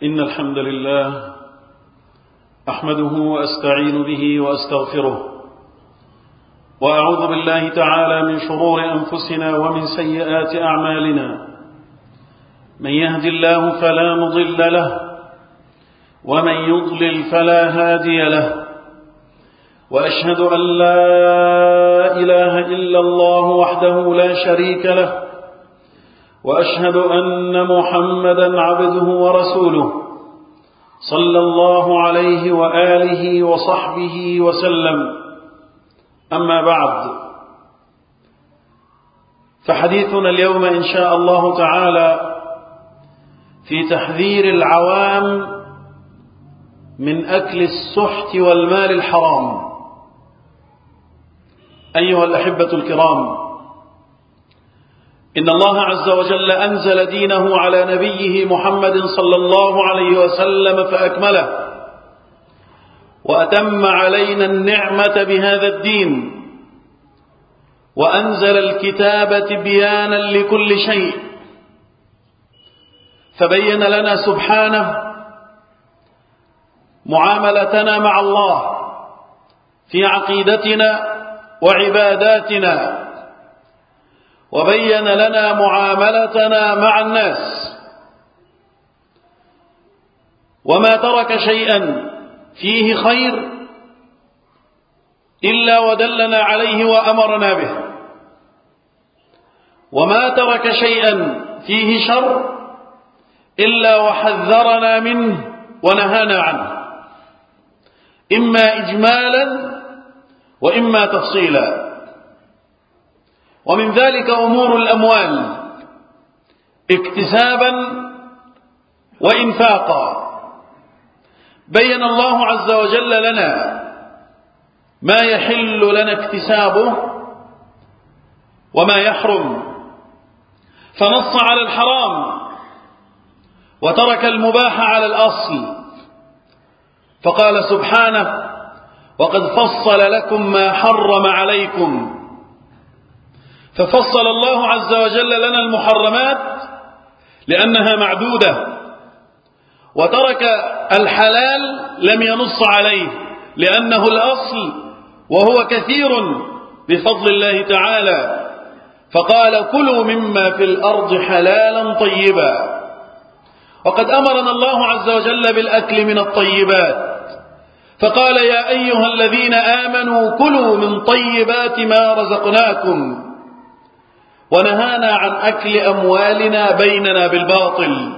إن الحمد لله أحمده وأستعين به وأستغفره وأعوذ بالله تعالى من شرور أنفسنا ومن سيئات أعمالنا. من يهد الله فلا مضل له ومن يضلل فلا هادي له، وأشهد أن لا إله إلا الله وحده لا شريك له، وأشهد أن محمدا عبده ورسوله صلى الله عليه وآله وصحبه وسلم. أما بعد، فحديثنا اليوم إن شاء الله تعالى في تحذير العوام من أكل السحت والمال الحرام. أيها الأحبة الكرام، إن الله عز وجل أنزل دينه على نبيه محمد صلى الله عليه وسلم فأكمله، وأتم علينا النعمة بهذا الدين، وأنزل الكتاب تبيانا لكل شيء، فبين لنا سبحانه معاملتنا مع الله في عقيدتنا وعباداتنا، وبين لنا معاملتنا مع الناس، وما ترك شيئا فيه خير إلا ودلنا عليه وأمرنا به، وما ترك شيئا فيه شر إلا وحذرنا منه ونهانا عنه، إما إجمالا وإما تفصيلا. ومن ذلك أمور الأموال اكتسابا وإنفاقا. بين الله عز وجل لنا ما يحل لنا اكتسابه وما يحرم، فنص على الحرام وترك المباح على الأصل، فقال سبحانه: وقد فصل لكم ما حرم عليكم. ففصل الله عز وجل لنا المحرمات لأنها معدودة، وترك الحلال لم ينص عليه لأنه الأصل وهو كثير بفضل الله تعالى، فقال: كلوا مما في الأرض حلالا طيبا. وقد أمرنا الله عز وجل بالأكل من الطيبات، فقال: يا أيها الذين آمنوا كلوا من طيبات ما رزقناكم، ونهانا عن أكل أموالنا بيننا بالباطل،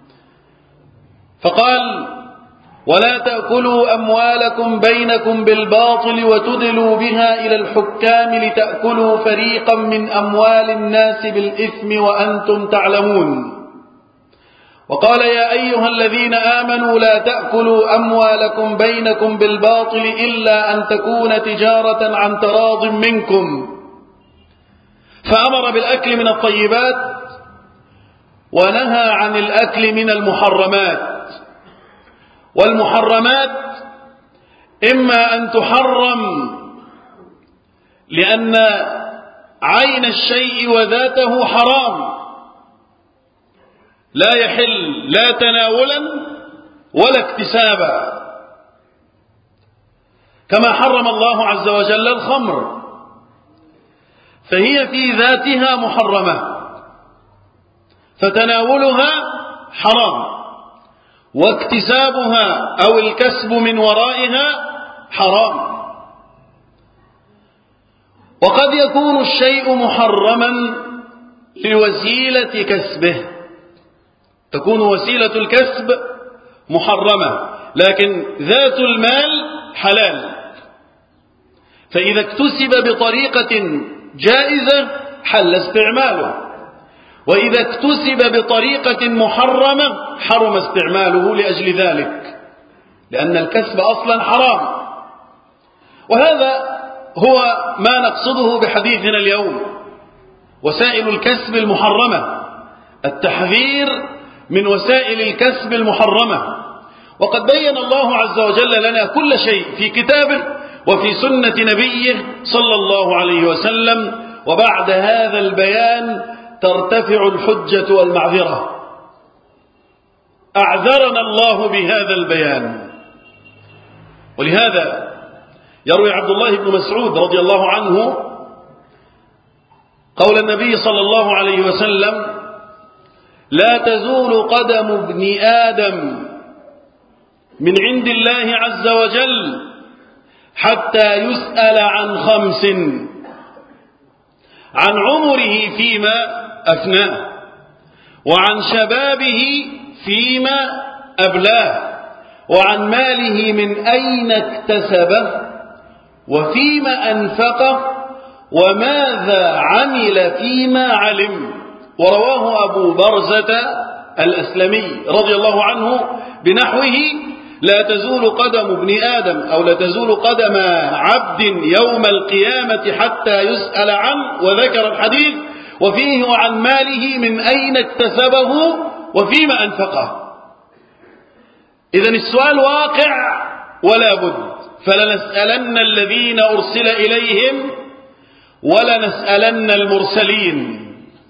فقال: ولا تأكلوا أموالكم بينكم بالباطل وتدلوا بها إلى الحكام لتأكلوا فريقا من أموال الناس بالإثم وأنتم تعلمون. وقال: يا أيها الذين آمنوا لا تأكلوا أموالكم بينكم بالباطل إلا أن تكون تجارة عن تراض منكم. فأمر بالأكل من الطيبات ونهى عن الأكل من المحرمات. والمحرمات إما أن تحرم لأن عين الشيء وذاته حرام لا يحل لا تناولا ولا اكتسابا، كما حرم الله عز وجل الخمر، فهي في ذاتها محرمة، فتناولها حرام، واكتسابها أو الكسب من ورائها حرام. وقد يكون الشيء محرما لوسيلة كسبه، تكون وسيلة الكسب محرمة، لكن ذات المال حلال، فإذا اكتسب بطريقة جائزة حل استعماله، وإذا اكتسب بطريقة محرمة حرم استعماله لأجل ذلك، لأن الكسب أصلا حرام. وهذا هو ما نقصده بحديثنا اليوم، وسائل الكسب المحرمة، التحذير من وسائل الكسب المحرمة. وقد بين الله عز وجل لنا كل شيء في كتابه وفي سنة نبيه صلى الله عليه وسلم، وبعد هذا البيان ترتفع الحجة والمعذرة. أعذرنا الله بهذا البيان. ولهذا يروي عبد الله بن مسعود رضي الله عنه قول النبي صلى الله عليه وسلم: لا تزول قدم ابن آدم من عند الله عز وجل حتى يسأل عن 5: عن عمره فيما أفناه، وعن شبابه فيما أبلاه، وعن ماله من أين اكتسبه، وفيما أنفقه، وماذا عمل فيما علم. ورواه أبو برزة الأسلمي رضي الله عنه بنحوه: لا تزول قدم ابن آدم أو لا تزول قدم عبد يوم القيامة حتى يسأل عنه، وذكر الحديث وفيه: وعن ماله من أين اكتسبه وفيما أنفقه. إذن السؤال واقع ولا بد، فلنسألن الذين أرسل إليهم ولنسألن المرسلين،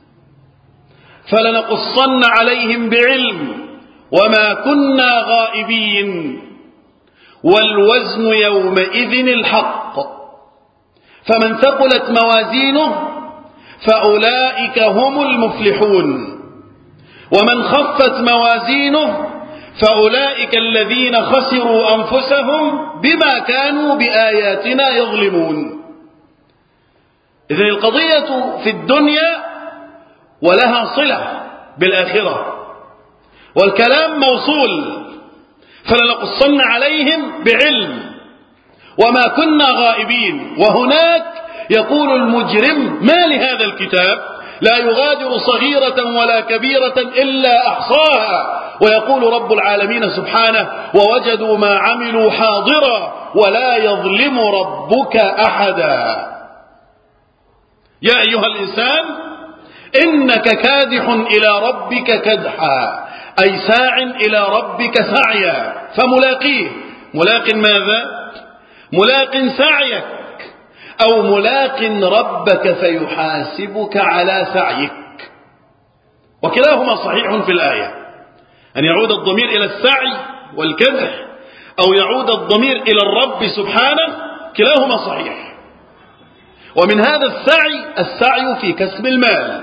فلنقصن عليهم بعلم وما كنا غائبين، والوزن يومئذ الحق. فمن ثقلت موازينه فأولئك هم المفلحون، ومن خفت موازينه فأولئك الذين خسروا أنفسهم بما كانوا بآياتنا يظلمون. إذن القضية في الدنيا ولها صلة بالآخرة، والكلام موصول، فلنقصن عليهم بعلم وما كنا غائبين. وهناك يقول المجرم: ما لهذا الكتاب لا يغادر صغيرة ولا كبيرة إلا أحصاها. ويقول رب العالمين سبحانه: ووجدوا ما عملوا حاضرا ولا يظلم ربك أحدا. يا أيها الإنسان إنك كادح إلى ربك كدحا، أي ساع إلى ربك سعيا، فملاقيه. ملاق ماذا؟ ملاق سعيك، أو ملاق ربك فيحاسبك على سعيك. وكلاهما صحيح في الآية، أن يعود الضمير إلى السعي والكدح أو يعود الضمير إلى الرب سبحانه، كلاهما صحيح. ومن هذا السعي في كسب المال،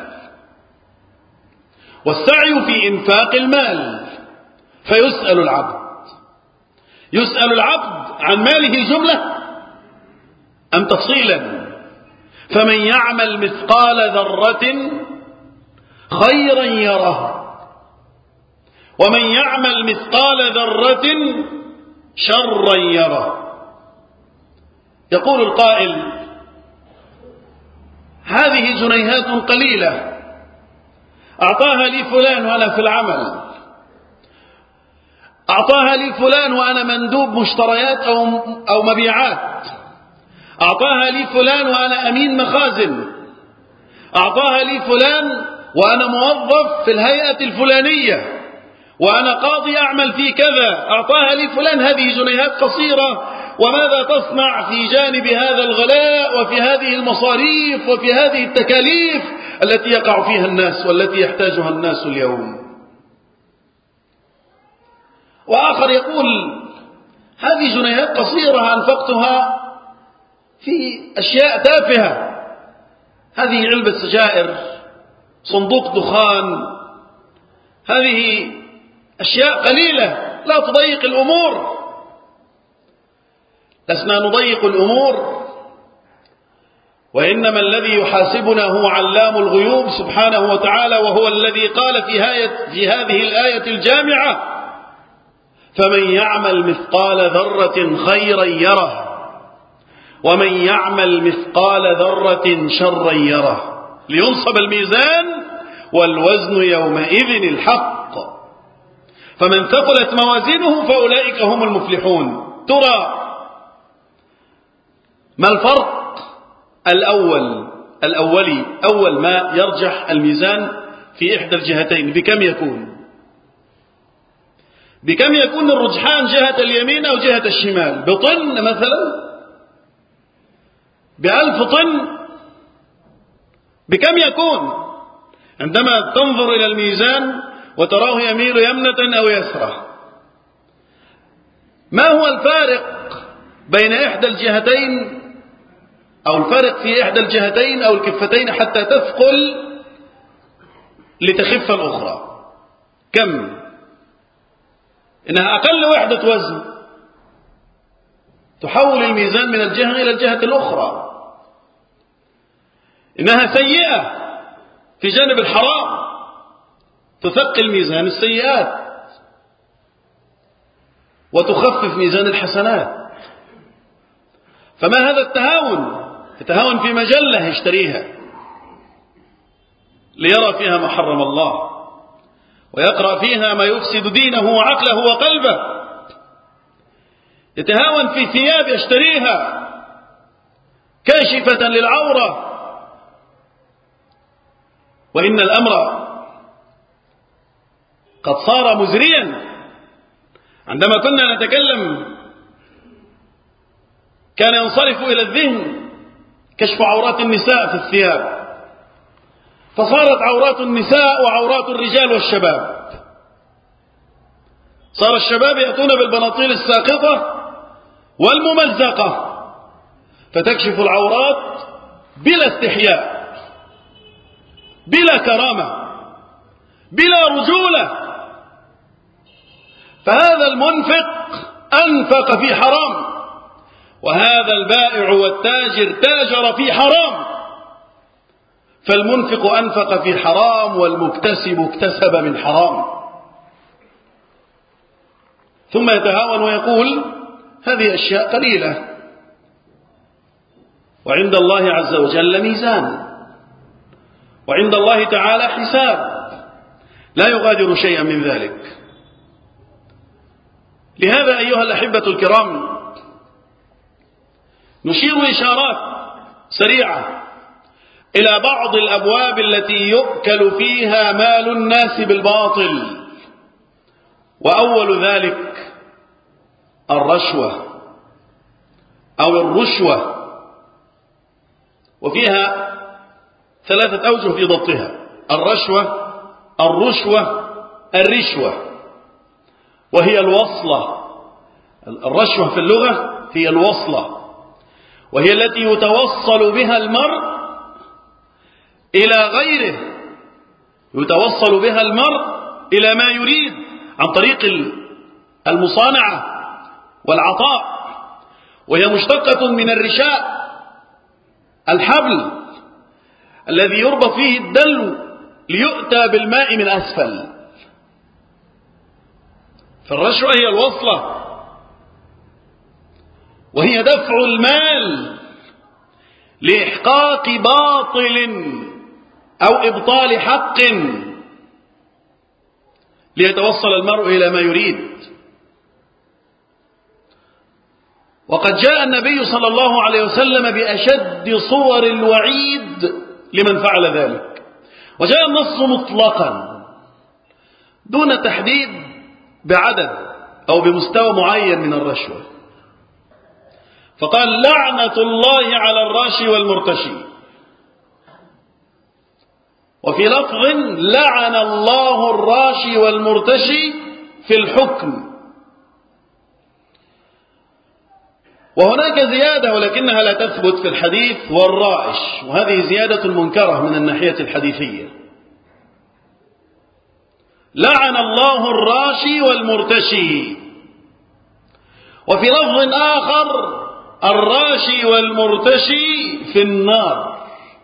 والسعي في إنفاق المال. فيسأل العبد عن ماله جملة أم تفصيلا. فمن يعمل مثقال ذرة خيرا يره، ومن يعمل مثقال ذرة شرا يره. يقول القائل: هذه جنيهات قليلة أعطاها لي فلان وأنا في العمل، أعطاها لي فلان وأنا مندوب مشتريات أو مبيعات، أعطاها لي فلان وأنا أمين مخازن، أعطاها لي فلان وأنا موظف في الهيئة الفلانية، وأنا قاضي أعمل في كذا، أعطاها لي فلان. هذه جنيهات قصيرة، وماذا تصنع في جانب هذا الغلاء وفي هذه المصاريف وفي هذه التكاليف التي يقع فيها الناس والتي يحتاجها الناس اليوم؟ وآخر يقول: هذه جنيهات قصيرة أنفقتها في أشياء تافهة، هذه علبة سجائر، صندوق دخان، هذه أشياء قليلة لا تضيق الأمور. لسنا نضيق الأمور، وإنما الذي يحاسبنا هو علام الغيوب سبحانه وتعالى، وهو الذي قال في هذه الآية الجامعة: فمن يعمل مثقال ذرة خيرا يره، ومن يعمل مثقال ذرة شرا يره، لينصب الميزان والوزن يومئذ الحق. فمن ثقلت موازينه فأولئك هم المفلحون. ترى ما الفرق الأولي؟ أول ما يرجح الميزان في إحدى الجهتين بكم يكون؟ بكم يكون الرجحان؟ جهة اليمين أو جهة الشمال؟ بطن مثلا؟ ب1000 طن؟ بكم يكون؟ عندما تنظر إلى الميزان وتراه يميل يمنة أو يسرى. ما هو الفارق بين إحدى الجهتين، أو الفارق في إحدى الجهتين أو الكفتين حتى تثقل لتخف الأخرى؟ كم؟ إنها أقل وحدة وزن تحول الميزان من الجهة إلى الجهة الأخرى. إنها سيئة في جانب الحرام تثقل ميزان السيئات وتخفف ميزان الحسنات. فما هذا التهاون؟ يتهاون في مجلة يشتريها ليرى فيها ما حرم الله، ويقرأ فيها ما يفسد دينه وعقله وقلبه. يتهاون في ثياب يشتريها كاشفة للعورة. وإن الأمر قد صار مزريا. عندما كنا نتكلم كان ينصرف إلى الذهن كشف عورات النساء في الثياب، فصارت عورات النساء وعورات الرجال والشباب. صار الشباب يأتون بالبناطيل الساقطة والممزقة فتكشف العورات بلا استحياء، بلا كرامة، بلا رجولة. فهذا المنفق أنفق في حرام، وهذا البائع والتاجر تاجر في حرام. فالمنفق أنفق في حرام والمكتسب اكتسب من حرام. ثم يتهاون ويقول هذه أشياء قليلة، وعند الله عز وجل ميزان، وعند الله تعالى حساب لا يغادر شيئا من ذلك. لهذا أيها الأحبة الكرام نشير إشارات سريعة إلى بعض الأبواب التي يؤكل فيها مال الناس بالباطل. وأول ذلك الرشوة أو الرشوة، وفيها ثلاثة أوجه في ضبطها: الرشوة، الرشوة، الرشوة. وهي الوصلة. الرشوة في اللغة هي الوصلة، وهي التي يتوصل بها المرء إلى غيره، يتوصل بها المرء إلى ما يريد عن طريق المصانعة والعطاء. وهي مشتقة من الرشاء، الحبل الذي يربط فيه الدلو ليؤتى بالماء من أسفل. فالرشوة هي الوصلة، وهي دفع المال لإحقاق باطل أو إبطال حق ليتوصل المرء إلى ما يريد. وقد جاء النبي صلى الله عليه وسلم بأشد صور الوعيد لمن فعل ذلك، وجاء النص مطلقا دون تحديد بعدد أو بمستوى معين من الرشوة، فقال لعنة الله على الراشي والمرتشي. وفي لفظ لعن الله الراشي والمرتشي في الحكم. وهناك زيادة ولكنها لا تثبت في الحديث: والرائش، وهذه زيادة منكرة من الناحية الحديثية. لعن الله الراشي والمرتشي. وفي لفظ آخر الراشي والمرتشي في النار.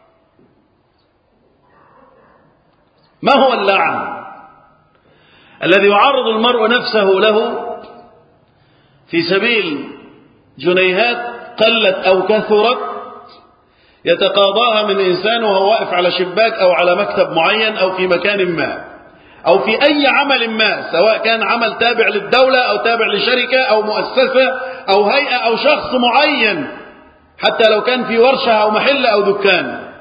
ما هو اللعن الذي يعرض المرء نفسه له في سبيل جنيهات قلت أو كثرت يتقاضاها من إنسان وهو واقف على شباك أو على مكتب معين أو في مكان ما أو في أي عمل ما، سواء كان عمل تابع للدولة أو تابع لشركة أو مؤسسة أو هيئة أو شخص معين، حتى لو كان في ورشة أو محل أو دكان.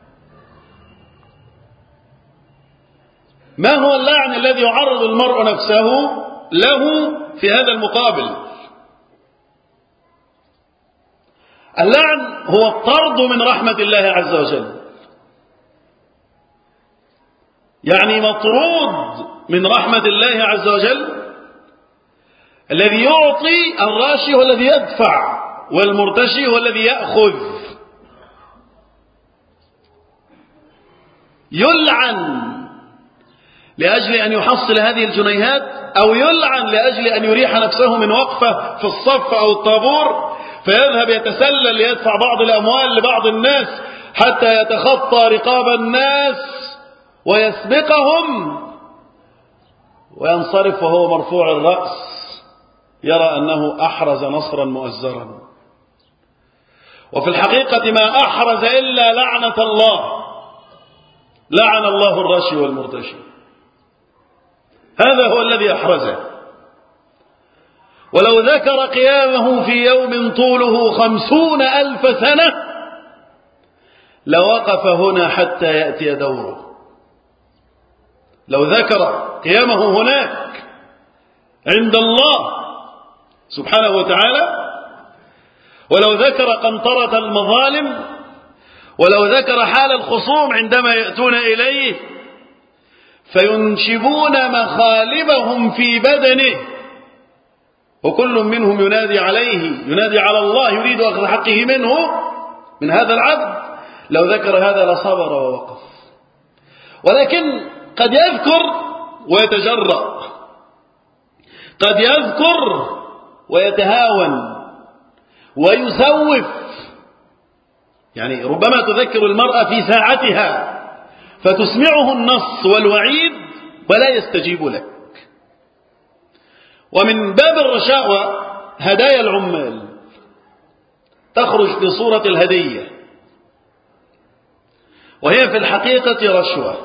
ما هو اللعن الذي يعرض المرء نفسه له في هذا المقابل؟ اللعن هو الطرد من رحمة الله عز وجل، يعني مطرود من رحمة الله عز وجل. الذي يعطي الراشي هو الذي يدفع، والمرتشي هو الذي يأخذ. يلعن لأجل أن يحصل هذه الجنيهات، أو يلعن لأجل أن يريح نفسه من وقفة في الصف أو الطابور، فيذهب يتسلل ليدفع بعض الأموال لبعض الناس حتى يتخطى رقاب الناس ويسبقهم، وينصرف وهو مرفوع الرأس يرى أنه أحرز نصرا مؤزرا. وفي الحقيقة ما أحرز إلا لعنة الله. لعن الله الراشي والمرتشي، هذا هو الذي أحرزه. ولو ذكر قيامه في يوم طوله 50,000 سنة لوقف هنا حتى يأتي دوره. لو ذكر قيامه هناك عند الله سبحانه وتعالى، ولو ذكر قنطرة المظالم، ولو ذكر حال الخصوم عندما يأتون إليه فينشبون مخالبهم في بدنه، وكل منهم ينادي عليه، ينادي على الله، يريد أخذ حقه منه، من هذا العبد. لو ذكر هذا لصبر ووقف. ولكن قد يذكر ويتجرأ، قد يذكر ويتهاون ويسوف. يعني ربما تذكر المرأة في ساعتها فتسمعه النص والوعيد ولا يستجيب لك. ومن باب الرشاوى هدايا العمال تخرج في صورة الهدية، وهي في الحقيقة رشوة.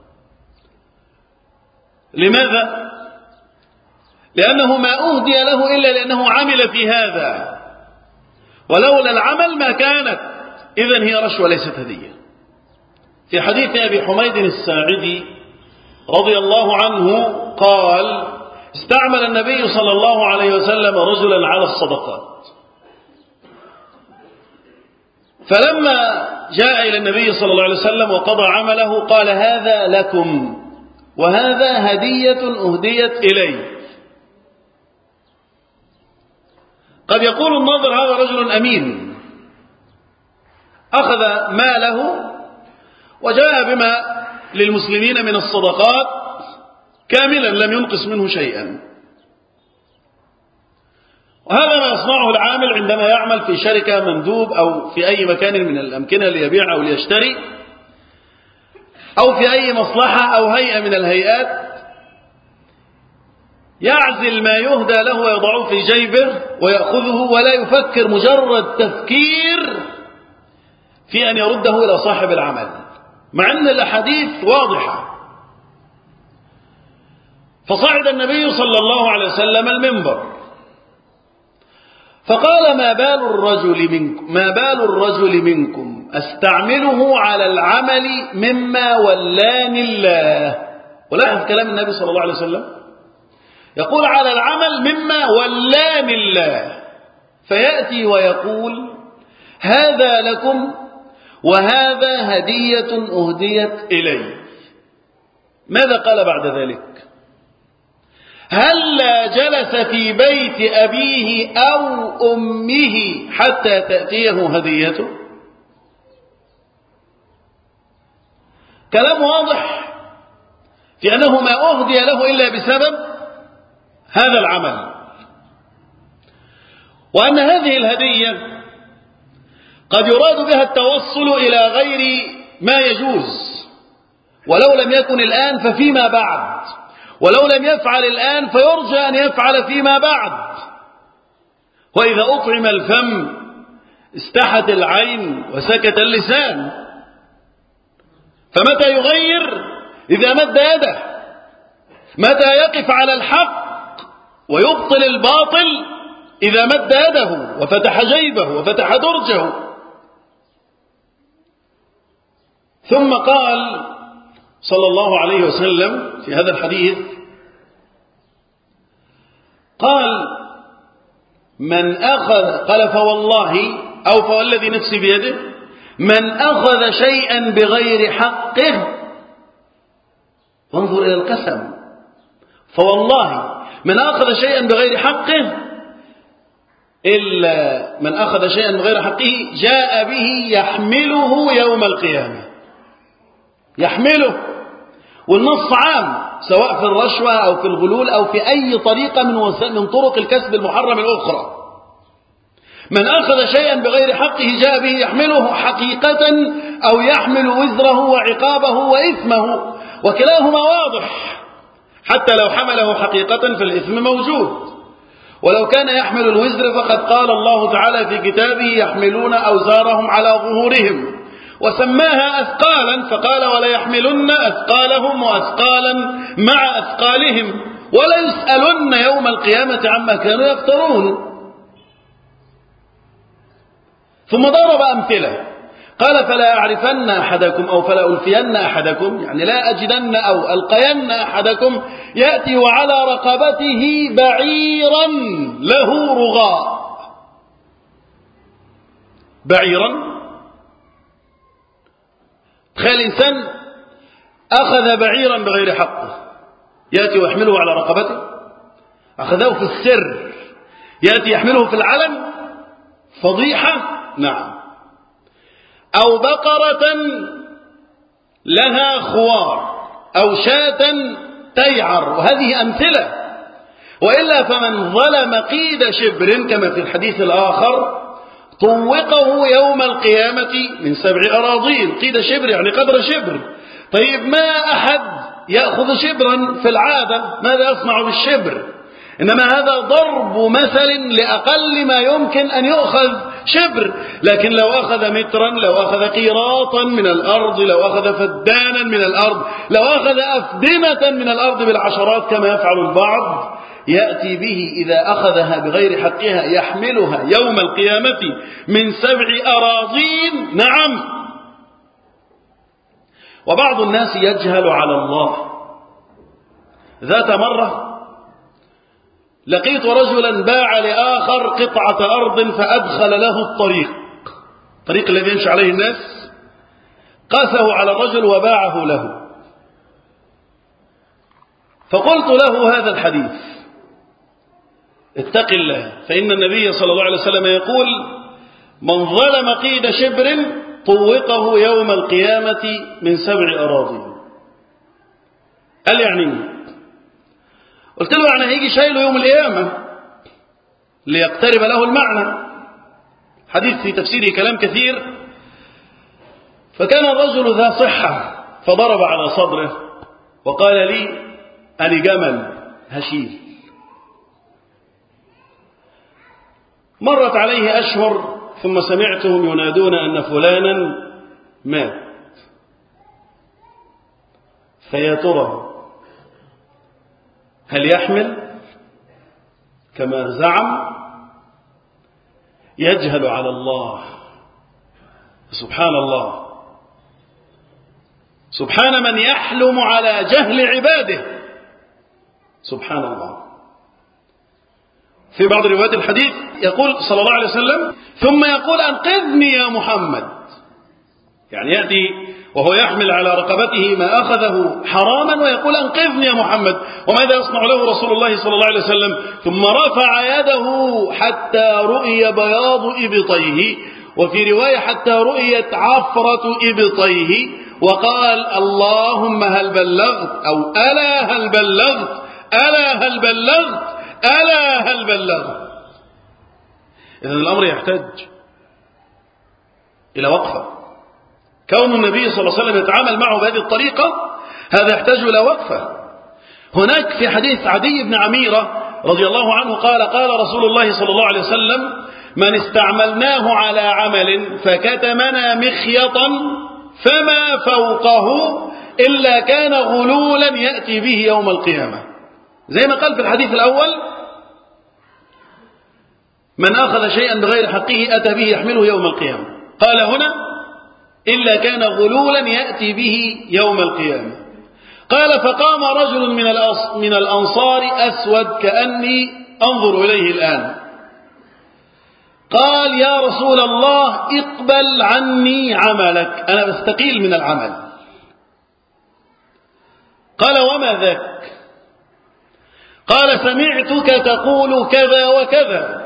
لماذا؟ لأنه ما أهدي له إلا لأنه عمل في هذا، ولولا العمل ما كانت، إذن هي رشوة ليست هدية. في حديث أبي حميد الساعدي رضي الله عنه قال: استعمل النبي صلى الله عليه وسلم رجلا على الصدقات، فلما جاء إلى النبي صلى الله عليه وسلم وقضى عمله قال: هذا لكم وهذا هدية أهديت إلي. قد يقول الناظر: هذا رجل أمين، أخذ ماله وجاء بما للمسلمين من الصدقات كاملا لم ينقص منه شيئا. وهذا ما يصنعه العامل عندما يعمل في شركة مندوب أو في أي مكان من الأمكنة ليبيع أو ليشتري، أو في أي مصلحة أو هيئة من الهيئات، يعزل ما يهدى له ويضعه في جيبه ويأخذه، ولا يفكر مجرد تفكير في أن يرده إلى صاحب العمل، مع أن الأحاديث واضحة. فصعد النبي صلى الله عليه وسلم المنبر فقال: ما بال الرجل منكم أستعمله على العمل مما ولاني الله. ولاحظ كلام النبي صلى الله عليه وسلم، يقول: على العمل مما ولاني الله، فيأتي ويقول: هذا لكم وهذا هدية أهديت إلي. ماذا قال بعد ذلك؟ هلا جلس في بيت أبيه أو أمه حتى تأتيه هديته؟ كلام واضح في أنه ما أهدي له إلا بسبب هذا العمل، وأن هذه الهدية قد يراد بها التوصل إلى غير ما يجوز، ولو لم يكن الآن ففيما بعد، ولو لم يفعل الآن فيرجى أن يفعل فيما بعد. وإذا أطعم الفم استحت العين وسكت اللسان. فمتى يغير؟ إذا مد يده. متى يقف على الحق ويبطل الباطل؟ إذا مد يده وفتح جيبه وفتح درجه. ثم قال صلى الله عليه وسلم في هذا الحديث، قال: من أخذ، قال: فوالله أو فوالذي نفسي بيده، من أخذ شيئا بغير حقه، وانظر إلى القسم، فوالله من أخذ شيئا بغير حقه إلا من أخذ شيئا بغير حقه جاء به يحمله يوم القيامة. يحمله، والنص عام سواء في الرشوة أو في الغلول أو في أي طريقة من طرق الكسب المحرم الأخرى. من أخذ شيئا بغير حقه جاء به يحمله حقيقة أو يحمل وزره وعقابه وإثمه، وكلاهما واضح. حتى لو حمله حقيقة فالإثم موجود، ولو كان يحمل الوزر فقد قال الله تعالى في كتابه يحملون أوزارهم على ظهورهم، وسماها أثقالا فقال ولا يحملن أثقالهم وأثقالا مع أثقالهم ولا يسألن يوم القيامة عما كانوا يفترون. ثم ضرب أمثلة قال فلا أعرفن أحدكم أو فلا ألفين أحدكم، يعني لا أجدن أو ألقين أحدكم يأتي وعلى رقبته بعيرا له رغاء. بعيرا، تخيل إنسان أخذ بعيرا بغير حقه يأتي ويحمله على رقبته، أخذه في السر يأتي يحمله في العلن، فضيحة. نعم. أو بقرة لها خوار أو شاة تيعر، وهذه أمثلة. وإلا فمن ظلم قيد شبر كما في الحديث الآخر طوقه يوم القيامة من 7 أراضين. قيد شبر يعني قدر شبر. طيب ما أحد يأخذ شبرا في العادة، ماذا يصنع بالشبر؟ إنما هذا ضرب مثل لأقل ما يمكن أن يؤخذ شبر. لكن لو أخذ مترا، لو أخذ قيراطا من الأرض، لو أخذ فدانا من الأرض، لو أخذ أفدنة من الأرض بالعشرات كما يفعل البعض، يأتي به إذا أخذها بغير حقها يحملها يوم القيامة من 7 أراضين. نعم. وبعض الناس يجهل على الله. ذات مرة لقيت رجلا باع لآخر قطعة أرض فأدخل له الطريق الذي يمشي عليه الناس، قاسه على الرجل وباعه له. فقلت له هذا الحديث: اتق الله، فإن النبي صلى الله عليه وسلم يقول: من ظلم قيد شبر طوقه يوم القيامة من 7 أراضين. قال يعني؟ قلت له يعني هيجي شايله يوم القيامة ليقترب له المعنى. حديث في تفسيره كلام كثير. فكان الرجل ذا صحة فضرب على صدره وقال لي: أنا جمل هشيل. مرت عليه أشهر ثم سمعتهم ينادون أن فلانا مات. فيا ترى هل يحمل كما زعم؟ يجهل على الله. سبحان الله، سبحان من يحلم على جهل عباده. سبحان الله. في بعض روايات الحديث يقول صلى الله عليه وسلم: ثم يقول: أنقذني يا محمد. يعني يأتي وهو يحمل على رقبته ما أخذه حراما ويقول: أنقذني يا محمد. وماذا يصنع له رسول الله صلى الله عليه وسلم؟ ثم رفع يده حتى رؤي بياض إبطيه، وفي رواية حتى رؤيت عفرة إبطيه، وقال: اللهم هل بلغت، أو ألا هل بلغت، ألا هل بلغت، ألا هل بلغت. إذن الأمر يحتاج إلى وقفة. كون النبي صلى الله عليه وسلم يتعامل معه بهذه الطريقة هذا يحتاج إلى وقفة. هناك في حديث عدي بن عميرة رضي الله عنه قال: قال رسول الله صلى الله عليه وسلم: من استعملناه على عمل فكتمنا مخيطا فما فوقه إلا كان غلولا يأتي به يوم القيامة. زي ما قال في الحديث الأول: من أخذ شيئا بغير حقه أتى به يحمله يوم القيامة. قال هنا: إلا كان غلولا يأتي به يوم القيامة. قال: فقام رجل من الأنصار أسود كأني أنظر إليه الآن، قال: يا رسول الله اقبل عني عملك، أنا بستقيل من العمل. قال: وما ذاك؟ قال سمعتك تقول كذا وكذا،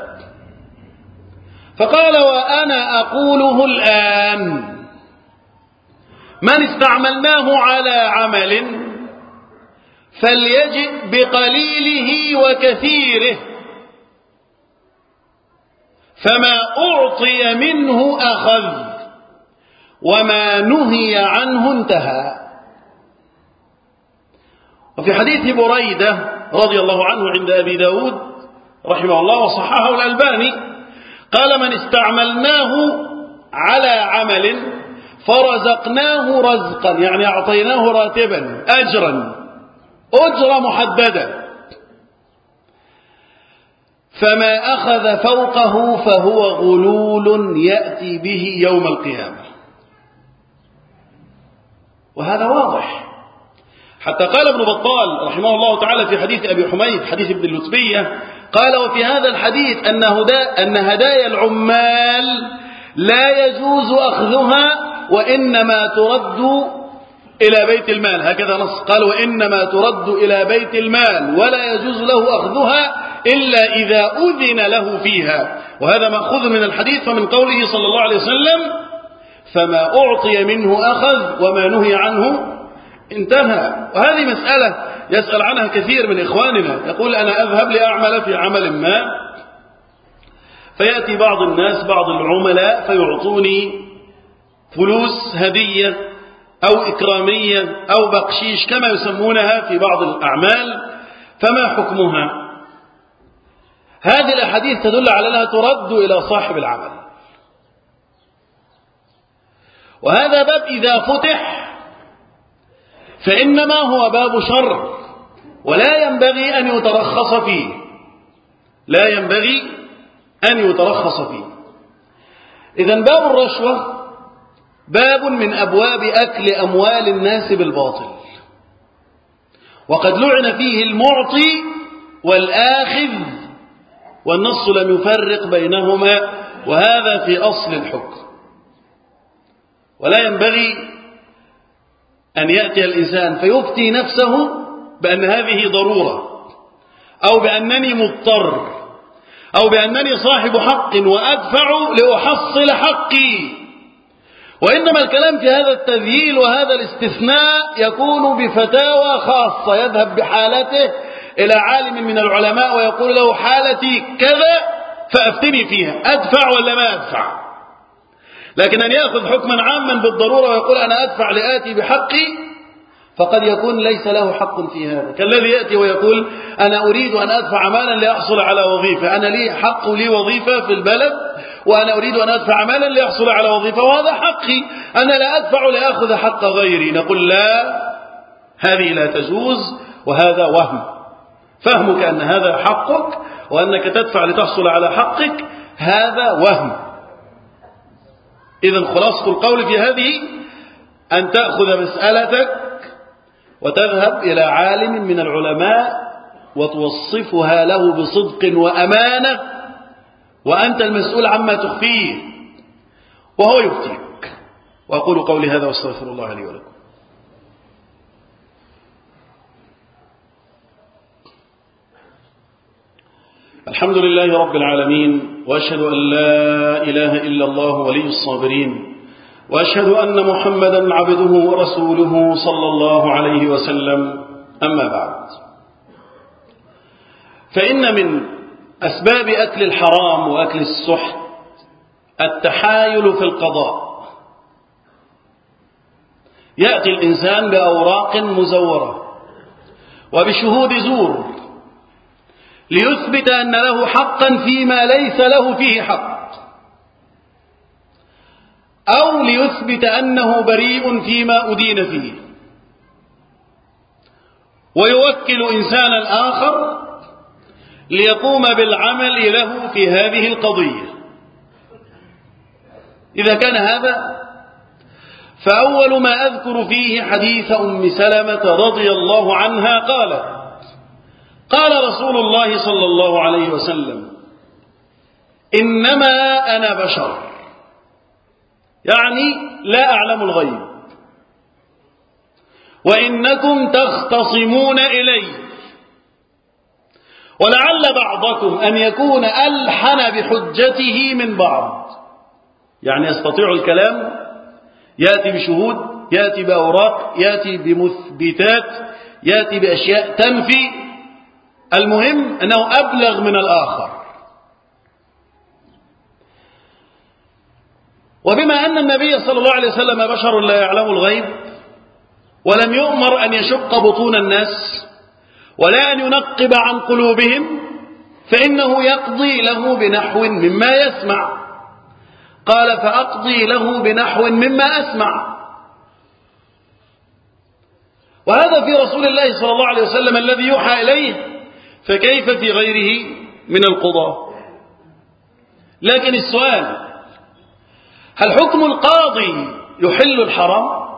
فقال وأنا أقوله الآن. من استعملناه على عمل فليجئ بقليله وكثيره، فما أعطي منه أخذ وما نهي عنه انتهى. وفي حديث بريدة رضي الله عنه عند أبي داود رحمه الله وصححه الألباني قال من استعملناه على عمل فرزقناه رزقا، يعني أعطيناه راتبا أجرة محددة، فما أخذ فوقه فهو غلول يأتي به يوم القيامة. وهذا واضح، حتى قال ابن بطال رحمه الله تعالى في حديث أبي حميد حديث ابن اللتبية قال وفي هذا الحديث أن هدايا العمال لا يجوز أخذها وإنما ترد إلى بيت المال، هكذا نص، قال وإنما ترد إلى بيت المال ولا يجوز له أخذها إلا إذا أذن له فيها. وهذا مأخوذ من الحديث ومن قوله صلى الله عليه وسلم فما أعطي منه أخذ وما نهي عنه انتهى. وهذه مسألة يسأل عنها كثير من إخواننا، يقول أنا أذهب لأعمل في عمل ما، فيأتي بعض الناس بعض العملاء فيعطوني فلوس هدية أو إكرامية أو بقشيش كما يسمونها في بعض الأعمال، فما حكمها؟ هذه الأحاديث تدل على أنها ترد إلى صاحب العمل، وهذا باب إذا فتح فإنما هو باب شر ولا ينبغي أن يترخص فيه، لا ينبغي أن يترخص فيه. إذن باب الرشوة باب من أبواب أكل أموال الناس بالباطل، وقد لعن فيه المعطي والآخذ، والنص لم يفرق بينهما، وهذا في أصل الحكم. ولا ينبغي أن يأتي الإنسان فيفتي نفسه بأن هذه ضرورة أو بأنني مضطر أو بأنني صاحب حق وأدفع لأحصل حقي، وإنما الكلام في هذا التذييل وهذا الاستثناء يكون بفتاوى خاصة، يذهب بحالته إلى عالم من العلماء ويقول له حالتي كذا فأفتني فيها، أدفع ولا ما أدفع. لكن أن يأخذ حكما عاما بالضرورة ويقول أنا أدفع لآتي بحقي، فقد يكون ليس له حق في هذا، كالذي يأتي ويقول أنا أريد أن أدفع مالا لأحصل على وظيفة، أنا لي حق لي وظيفة في البلد وأنا أريد أن أدفع مالا لأحصل على وظيفة وهذا حقي، أنا لا أدفع لأخذ حق غيري. نقول لا، هذه لا تجوز، وهذا وهم. فهمك أن هذا حقك وأنك تدفع لتحصل على حقك هذا وهم. إذن خلاصة القول في هذه أن تأخذ مسألتك وتذهب إلى عالم من العلماء وتوصفها له بصدق وأمانة، وأنت المسؤول عما تخفيه وهو يفتيك. وأقول قولي هذا واستغفر الله لي ولكم. الحمد لله رب العالمين، وأشهد أن لا إله إلا الله ولي الصابرين، وأشهد أن محمدا عبده ورسوله صلى الله عليه وسلم. أما بعد، فإن من أسباب أكل الحرام وأكل السحت التحايل في القضاء. يأتي الإنسان بأوراق مزورة وبشهود زور ليثبت أن له حقا فيما ليس له فيه حق، أو ليثبت أنه بريء فيما أدين فيه، ويوكل إنسانا آخر ليقوم بالعمل له في هذه القضية. إذا كان هذا فأول ما أذكر فيه حديث أم سلمة رضي الله عنها قالت: قال رسول الله صلى الله عليه وسلم: إنما أنا بشر، يعني لا أعلم الغيب، وإنكم تختصمون إلي، ولعل بعضكم أن يكون ألحن بحجته من بعض، يعني يستطيع الكلام، يأتي بشهود، يأتي بأوراق، يأتي بمثبتات، يأتي بأشياء تنفي، المهم أنه أبلغ من الآخر. وبما أن النبي صلى الله عليه وسلم بشر لا يعلم الغيب، ولم يؤمر أن يشق بطون الناس ولا أن ينقب عن قلوبهم، فإنه يقضي له بنحو مما يسمع. قال: فأقضي له بنحو مما أسمع. وهذا في رسول الله صلى الله عليه وسلم الذي يوحى إليه، فكيف في غيره من القضاة؟ لكن السؤال: هل حكم القاضي يحل الحرام؟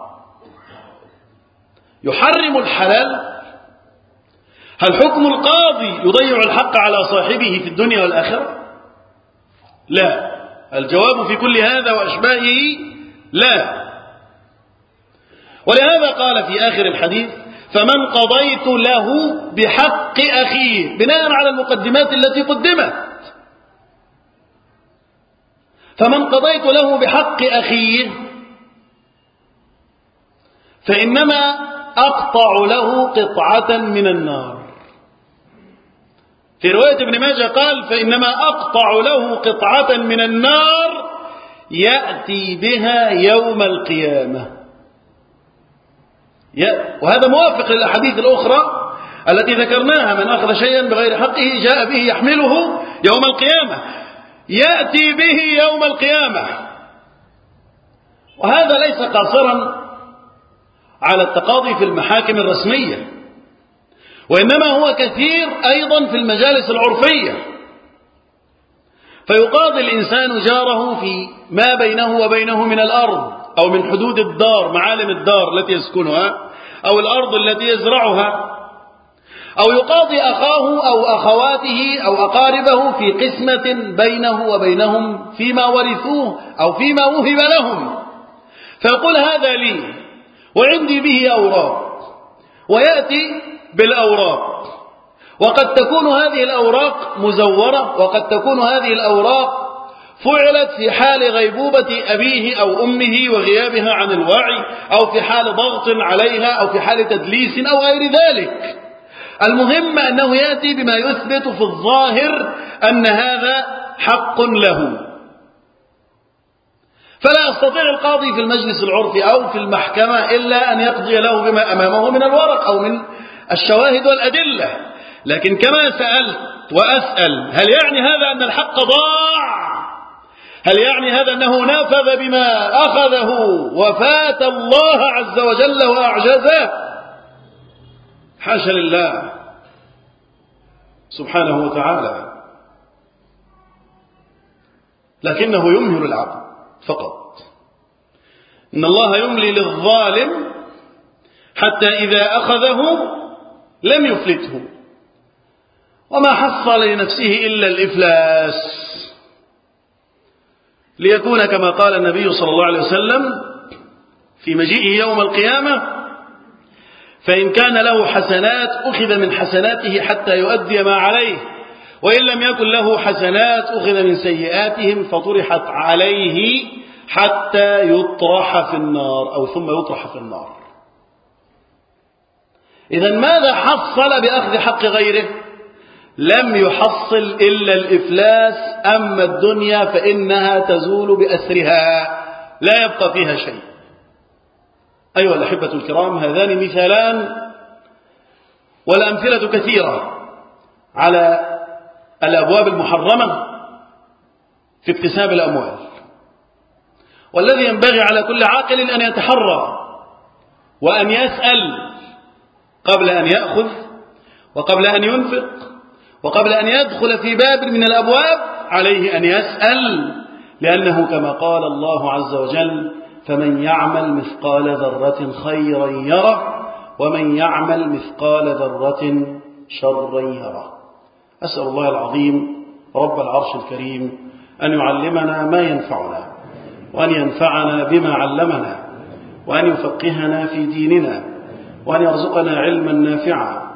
يحرم الحلال؟ هل حكم القاضي يضيع الحق على صاحبه في الدنيا والآخرة؟ لا. الجواب في كل هذا وأشباهه لا. ولهذا قال في آخر الحديث: فمن قضيت له بحق أخيه، بناء على المقدمات التي قدمت. فمن قضيت له بحق أخيه فإنما أقطع له قطعة من النار. في رواية ابن ماجه قال: فإنما أقطع له قطعة من النار يأتي بها يوم القيامة. وهذا موافق للأحاديث الأخرى التي ذكرناها: من أخذ شيئا بغير حقه جاء به يحمله يوم القيامة، يأتي به يوم القيامة. وهذا ليس قاصرا على التقاضي في المحاكم الرسمية، وإنما هو كثير أيضا في المجالس العرفية. فيقاضي الإنسان جاره في ما بينه وبينه من الأرض، أو من حدود الدار، معالم الدار التي يسكنها، أو الأرض التي يزرعها، أو يقاضي أخاه أو أخواته أو أقاربه في قسمة بينه وبينهم فيما ورثوه أو فيما وهب لهم، فيقول: هذا لي وعندي به أوراق، ويأتي بالأوراق. وقد تكون هذه الأوراق مزورة، وقد تكون هذه الأوراق فعلت في حال غيبوبة أبيه أو أمه وغيابها عن الوعي، أو في حال ضغط عليها، أو في حال تدليس أو غير ذلك. المهم أنه يأتي بما يثبت في الظاهر أن هذا حق له. فلا يستطيع القاضي في المجلس العرفي أو في المحكمة إلا أن يقضي له بما أمامه من الورق أو من الشواهد والأدلة. لكن كما سألت وأسأل: هل يعني هذا أن الحق ضاع؟ هل يعني هذا أنه نفذ بما أخذه وفات الله عز وجل وأعجزه؟ حاشا لله سبحانه وتعالى. لكنه يمهل العبد فقط. إن الله يملي للظالم حتى إذا أخذه لم يفلته، وما حصل لنفسه إلا الإفلاس، ليكون كما قال النبي صلى الله عليه وسلم في مجيئه يوم القيامة: فإن كان له حسنات أخذ من حسناته حتى يؤدي ما عليه، وإن لم يكن له حسنات أخذ من سيئاتهم فطرحت عليه حتى يطرح في النار، أو ثم يطرح في النار. إذن ماذا حصل بأخذ حق غيره؟ لم يحصل إلا الإفلاس. أما الدنيا فإنها تزول بأسرها، لا يبقى فيها شيء. أيها الأحبة الكرام، هذان مثالان، والأمثلة كثيرة على الأبواب المحرمة في اكتساب الأموال. والذي ينبغي على كل عاقل أن يتحرى وأن يسأل قبل أن يأخذ، وقبل أن ينفق، وقبل أن يدخل في باب من الأبواب عليه أن يسأل، لأنه كما قال الله عز وجل: فمن يعمل مثقال ذرة خيرا يره، ومن يعمل مثقال ذرة شرا يره. أسأل الله العظيم رب العرش الكريم أن يعلمنا ما ينفعنا، وأن ينفعنا بما علمنا، وأن يفقهنا في ديننا، وأن يرزقنا علما نافعا،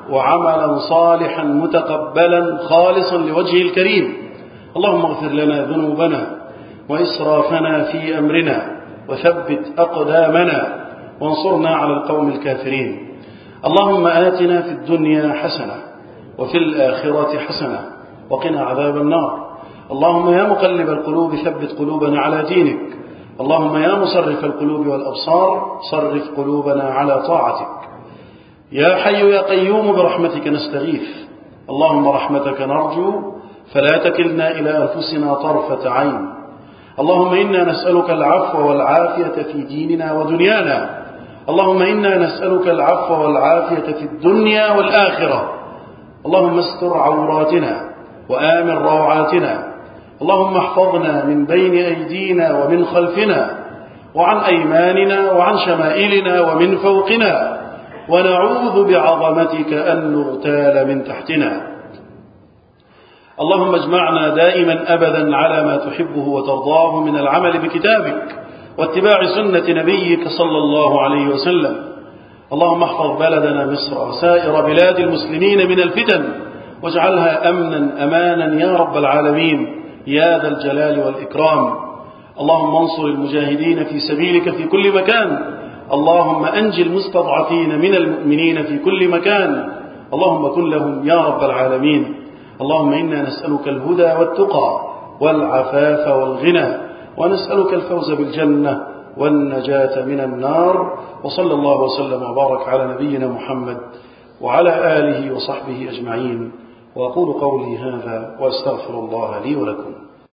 وعملا صالحا متقبلا خالصا لوجهه الكريم. اللهم اغفر لنا ذنوبنا وإسرافنا في أمرنا وثبت أقدامنا وانصرنا على القوم الكافرين. اللهم آتنا في الدنيا حسنة وفي الآخرة حسنة وقنا عذاب النار. اللهم يا مقلب القلوب ثبت قلوبنا على دينك. اللهم يا مصرف القلوب والأبصار صرف قلوبنا على طاعتك. يا حي يا قيوم برحمتك نستغيث. اللهم رحمتك نرجو فلا تكلنا إلى أنفسنا طرفة عين. اللهم إنا نسألك العفو والعافية في ديننا ودنيانا. اللهم إنا نسألك العفو والعافية في الدنيا والآخرة. اللهم استر عوراتنا وآمن روعاتنا. اللهم احفظنا من بين أيدينا ومن خلفنا وعن أيماننا وعن شمائلنا ومن فوقنا، ونعوذ بعظمتك أن نغتال من تحتنا. اللهم اجمعنا دائما أبدا على ما تحبه وترضاه من العمل بكتابك واتباع سنة نبيك صلى الله عليه وسلم. اللهم احفظ بلدنا مصر وسائر بلاد المسلمين من الفتن واجعلها أمنا أمانا يا رب العالمين يا ذا الجلال والإكرام. اللهم انصر المجاهدين في سبيلك في كل مكان. اللهم أنجي المستضعفين من المؤمنين في كل مكان. اللهم كن لهم يا رب العالمين. اللهم إنا نسألك الهدى والتقى والعفاف والغنى، ونسألك الفوز بالجنة والنجاة من النار. وصلى الله وسلم وبارك على نبينا محمد وعلى آله وصحبه أجمعين. وأقول قولي هذا وأستغفر الله لي ولكم.